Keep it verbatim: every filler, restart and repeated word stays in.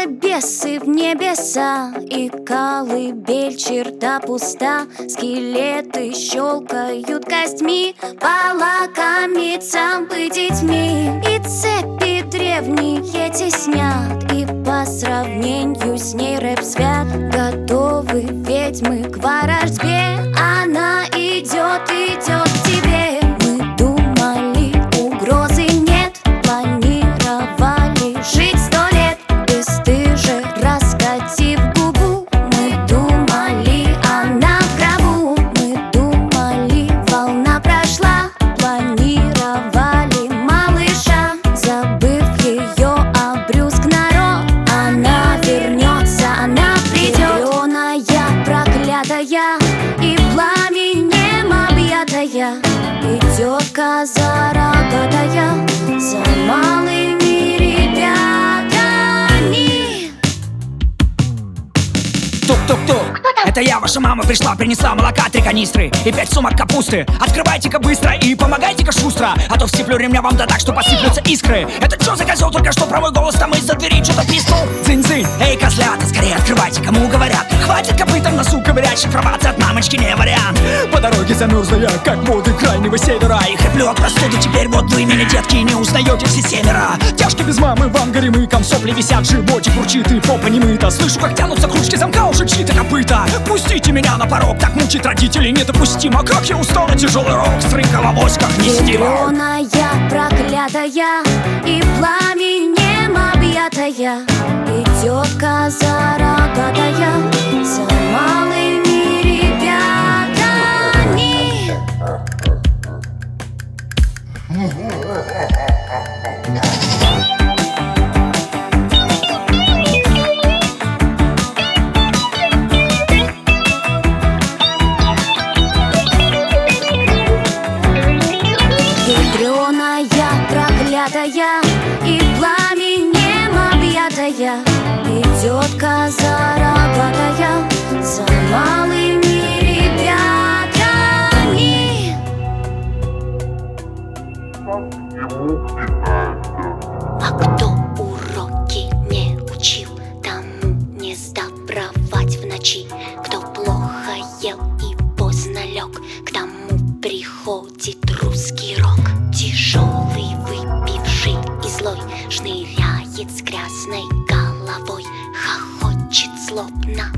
Все бесы в небеса, и колыбель черта пуста. Скелеты щелкают костьми, полакомиться бы детьми. И цепи древние теснят, и по сравнению с ней рэп свят. Готовы ведьмы к ворожбе, она идет, идет к тебе. Мы думали, угрозы нет, планировали жить сто лет, бесстыже раскатив губу. Мы думали, она в гробу. Мы думали, волна прошла, планировали малыша. Забыв ее, обрюзг народ, она вернется, она придет. Зелёная, проклятая и пламенем объятая, идет коза рогатая за малыми ребятами. Тук-тук-тук, это я, ваша мама, пришла, принесла молока три канистры и пять сумок капусты. Открывайте-ка быстро и помогайте-ка шустро, а то вцеплю ремня вам да так, что посыплются искры. Это чё за козел, только что про мой голос там из-за двери что-то писнул? Дзынь-дзынь, эй, козлята, скорее открывайте, кому говорят. Хватит копытом носу ковырять, шифроваться от мамочки не вариант. По дороге замерзла я, как воды крайнего севера, и хриплю от простуды, теперь вот вы меня, детки, не узнаете все семеро. Тяжко без мамы в ангаре мы, сопли висят, животик урчит и попа не мыта. Слышу, как тянутся к ручке замка уже чьи-то копыта. Пустите меня на порог, так мучить родителей недопустимо. Как я устала, тяжелый рок, стрынкала авось, как нестимо. Зелёная, проклятая и пламенем объятая, идет коза рогатая за малыми ребятами. Ядреная, проклятая и пламенем объятая, идет коза рогатая за малыми ребятами. А кто уроки не учил, тому не сдобровать в ночи. Кто плохо ел и поздно лег, к тому приходит русский рок. Тяжелый, выпивший и злой, шныряет с грязной головой, хохочет злобно